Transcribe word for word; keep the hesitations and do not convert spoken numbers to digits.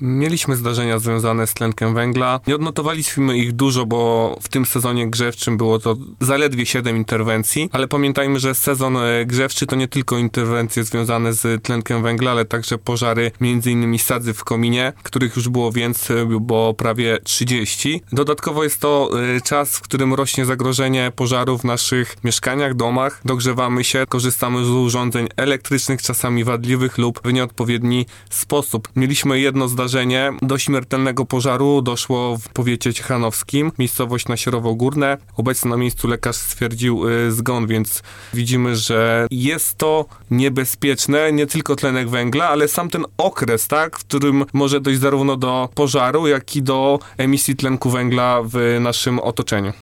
Mieliśmy zdarzenia związane z tlenkiem węgla. Nie odnotowaliśmy ich dużo, bo w tym sezonie grzewczym było to zaledwie siedem interwencji, ale pamiętajmy, że sezon grzewczy to nie tylko interwencje związane z tlenkiem węgla, ale także pożary, między innymi sadzy w kominie, których już było więcej, bo prawie trzydzieści. Dodatkowo jest to czas, w którym rośnie zagrożenie pożaru w naszych mieszkaniach, domach. Dogrzewamy się, korzystamy z urządzeń elektrycznych, czasami wadliwych lub w nieodpowiedni sposób. Mieliśmy jedno zdarzenie. Do śmiertelnego pożaru doszło w powiecie ciechanowskim, miejscowość Nasierowo Górne. Obecny na miejscu lekarz stwierdził y, zgon, więc widzimy, że jest to niebezpieczne, nie tylko tlenek węgla, ale sam ten okres, tak, w którym może dojść zarówno do pożaru, jak i do emisji tlenku węgla w naszym otoczeniu.